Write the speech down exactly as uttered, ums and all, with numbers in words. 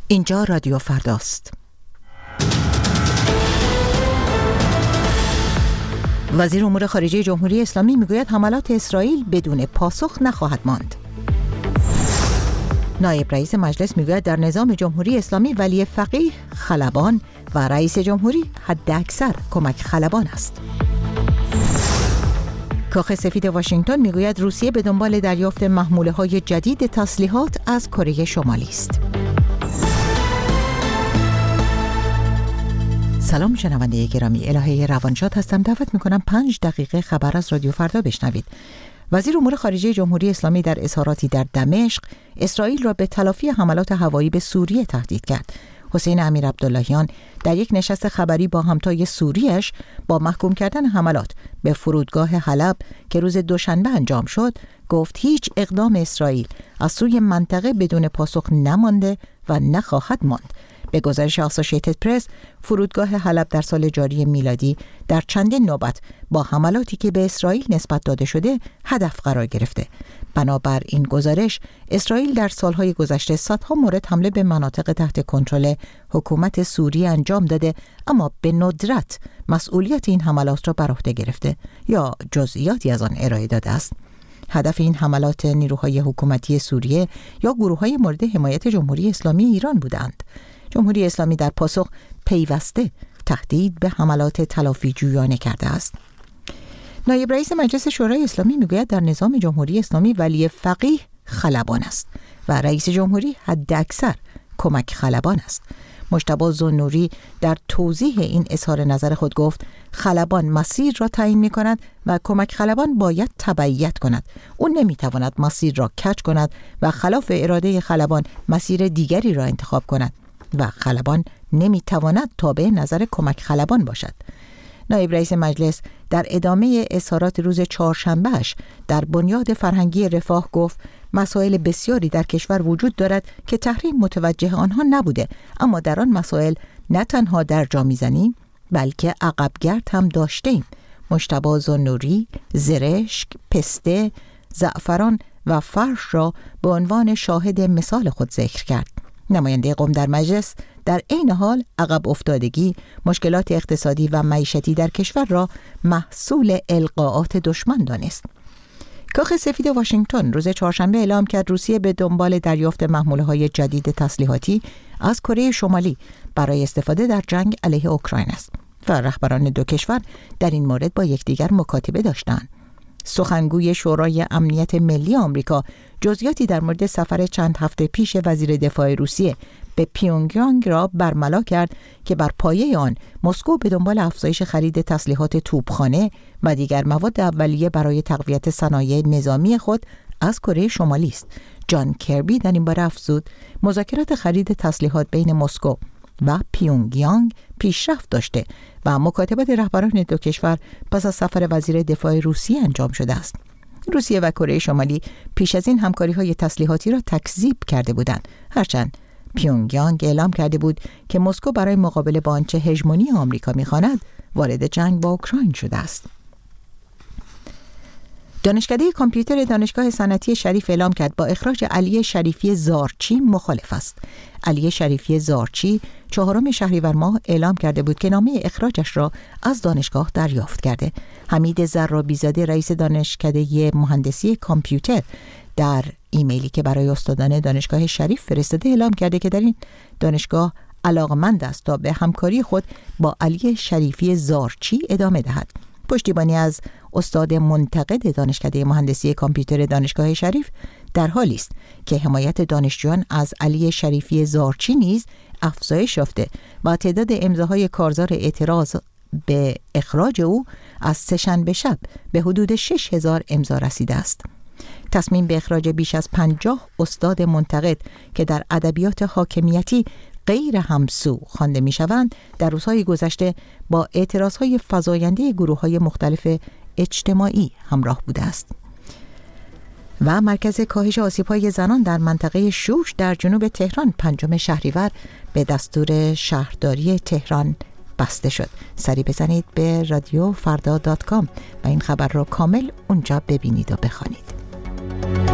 اینجا رادیو فرداست. وزیر امور خارجه جمهوری اسلامی میگوید حملات اسرائیل بدون پاسخ نخواهد ماند. نایب رئیس مجلس میگوید در نظام جمهوری اسلامی ولی فقیه خلبان و رئیس جمهوری حداکثر کمک خلبان است. کاخ سفید واشنگتن میگوید روسیه به دنبال دریافت محموله‌های جدید تسلیحات از کره شمالی است. سلام شنونده گرامی، الهه روانشاد هستم. دعوت میکنم پنج دقیقه خبر از رادیو فردا بشنوید. وزیر امور خارجه جمهوری اسلامی در اظهاراتی در دمشق اسرائیل را به تلافی حملات هوایی به سوریه تهدید کرد. حسین امیر عبداللهیان در یک نشست خبری با همتای سوریش با محکوم کردن حملات به فرودگاه حلب که روز دوشنبه انجام شد گفت هیچ اقدام اسرائیل از سوی منطقه بدون پاسخ نمانده و نخواهد ماند. به گزارش اسوسییتد پرس، فرودگاه حلب در سال جاری میلادی در چندین نوبت با حملاتی که به اسرائیل نسبت داده شده هدف قرار گرفته. بنابر این گزارش، اسرائیل در سالهای گذشته صدها مورد حمله به مناطق تحت کنترل حکومت سوریه انجام داده، اما به ندرت مسئولیت این حملات را بر عهده گرفته یا جزئیاتی از آن ارائه داده است. هدف این حملات نیروهای حکومتی سوریه یا گروه‌های مورد حمایت جمهوری اسلامی ایران بودند. جمهوری اسلامی در پاسخ پیوسته تهدید به حملات تلافی جویانه کرده است. نایب رئیس مجلس شورای اسلامی میگوید در نظام جمهوری اسلامی ولی فقیه خلبان است و رئیس جمهوری حداکثر کمک خلبان است. مجتبی ذوالنوری در توضیح این اظهار نظر خود گفت خلبان مسیر را تعیین می کند و کمک خلبان باید تبعیت کند. او نمی تواند مسیر را کج کند و خلاف اراده خلبان مسیر دیگری را انتخاب کند و خلبان نمی تواند تابع نظر کمک خلبان باشد. نایب رئیس مجلس در ادامه اظهارات روز چهارشنبهش در بنیاد فرهنگی رفاه گفت مسائل بسیاری در کشور وجود دارد که تحریم متوجه آنها نبوده، اما در آن مسائل نه تنها در جا می‌زنیم بلکه عقبگرد هم داشتیم. مجتبی ذوالنوری زرشک، پسته، زعفران و فرش را به عنوان شاهد مثال خود ذکر کرد. نماینده قم در مجلس در عین حال عقب افتادگی، مشکلات اقتصادی و معیشتی در کشور را محصول القاءات دشمن دانست. کاخ سفید واشنگتن روز چهارشنبه اعلام کرد روسیه به دنبال دریافت محموله‌های جدید تسلیحاتی از کره شمالی برای استفاده در جنگ علیه اوکراین است و رهبران دو کشور در این مورد با یکدیگر مکاتبه داشتند. سخنگوی شورای امنیت ملی آمریکا جزئیاتی در مورد سفر چند هفته پیش وزیر دفاع روسیه به پیونگیانگ را برملا کرد که بر پایه آن مسکو به دنبال افزایش خرید تسلیحات توپخانه و دیگر مواد اولیه برای تقویت صنایع نظامی خود از کره شمالی است. جان کربی در این باره افزود مذاکرات خرید تسلیحات بین مسکو و پیونگیانگ پیشرفت داشته و مکاتبات رهبران دو کشور پس از سفر وزیر دفاع روسیه انجام شده است. روسیه و کره شمالی پیش از این همکاری‌های تسلیحاتی را تکذیب کرده بودند، هرچند پیونگیانگ اعلام کرده بود که مسکو برای مقابله با آنچه هژمونی آمریکا می‌خواند وارد جنگ با اوکراین شده است. دانشکده کامپیوتر دانشگاه صنعتی شریف اعلام کرد با اخراج علی شریفی زارچی مخالف است. علی شریفی زارچی چهارم شهریور ماه اعلام کرده بود که نامه اخراجش را از دانشگاه دریافت کرده. حمید زرابی‌زاده رئیس دانشکده مهندسی کامپیوتر در ایمیلی که برای استادان دانشگاه شریف فرستاده اعلام کرده که در این دانشگاه علاقمند است تا به همکاری خود با علی شریفی زارچی ادامه دهد. پشتیبانی از استاد منتقد دانشکده مهندسی کامپیوتر دانشگاه شریف در حالی است که حمایت دانشجویان از علی شریفی زارچی نیز افزایش یافته و تعداد امضاهای کارزار اعتراض به اخراج او از سه‌شنبه شب به حدود شش هزار امضا رسیده است. تصمیم به اخراج بیش از پنجاه استاد منتقد که در ادبیات حاکمیتی غیر همسو خوانده می‌شوند در روزهای گذشته با اعتراضهای فزاینده گروه‌های مختلف اجتماعی همراه بوده است. و مرکز کاهش آسیب‌های زنان در منطقه شوش در جنوب تهران پنجم شهریور به دستور شهرداری تهران بسته شد. سری بزنید به رادیو فردا دات کام و این خبر را کامل اونجا ببینید و بخوانید.